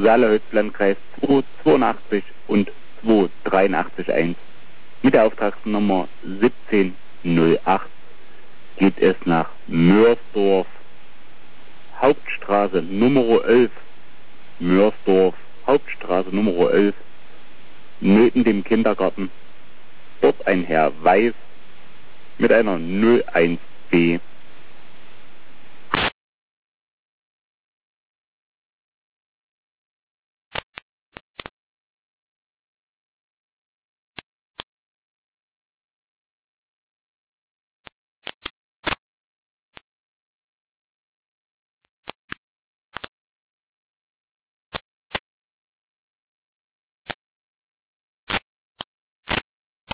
Saale-Holz, Landkreis 282 und 2881. Mit der Auftragsnummer 1708 geht es nach Mörsdorf, Hauptstraße Nummer 11. Mörsdorf, Hauptstraße Nummer 11, neben dem Kindergarten. Dort ein Herr Weiß mit einer 01B